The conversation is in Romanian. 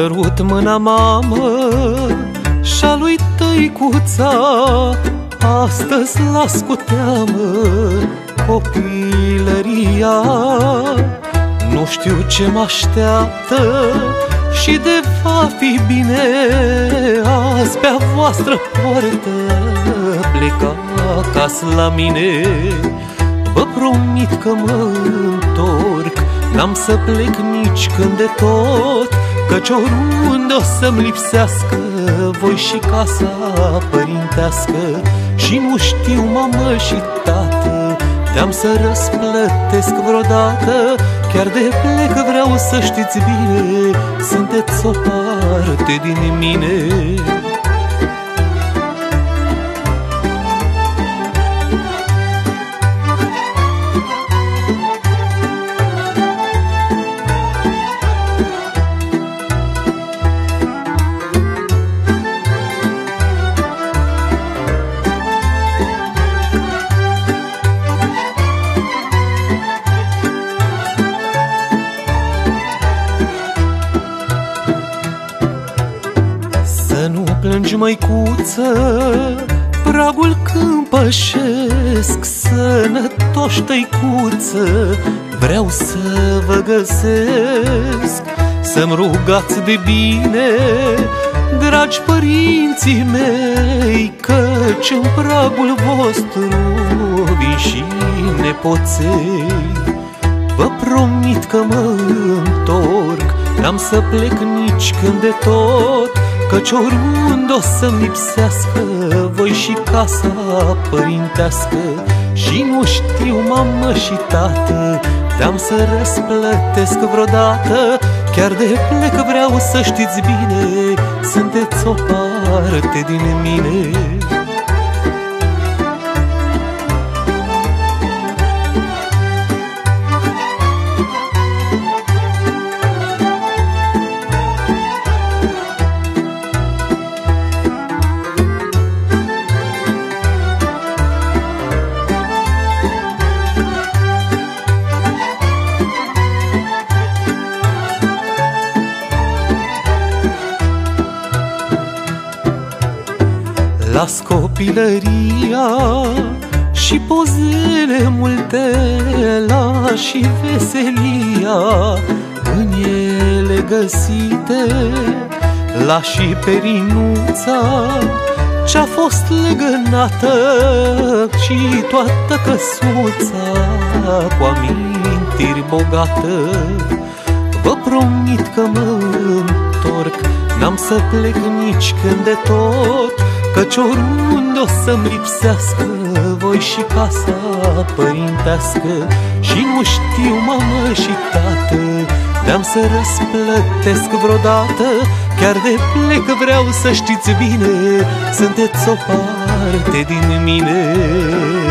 sărut mâna, mamă, și-a lui tăicuța. Astăzi las cu teamă copilăria. Nu știu ce mă așteaptă și de va fi bine. Azi pe-a voastră poartă pleca acasă la mine. Vă promit că mă întorc, n-am să plec nici când de tot, căci oriunde o să-mi lipsească voi și casa părintească. Și nu știu, mamă și tată, de-am să răsplătesc vreodată. Chiar de plec vreau să știți bine, sunteți o parte din mine. Plângi, măicuță, pragul când pășesc. Sănătoși, tăicuță, vreau să vă găsesc. Să-mi rugați de bine, dragi părinții mei, căci în pragul vostru vin și nepoței. Vă promit că mă întorc, n-am să plec nici când de tot, căci oriunde o să-mi lipsească voi și casa părintească. Și nu știu, mamă și tată, de-am să răsplătesc vreodată. Chiar de plec vreau să știți bine, sunteți o parte din mine. Las copilăria și pozele multe, las și veselia în ele găsite, las și perinuța ce-a fost legănată și toată căsuța cu amintiri bogată. Vă promit că mă întorc, n-am să plec nici când de tot, căci oriunde o să-mi lipsească voi și casa părintească. Și nu știu, mamă și tată, de-am să răsplătesc vreodată. Chiar de plec vreau să știți bine, sunteți o parte din mine.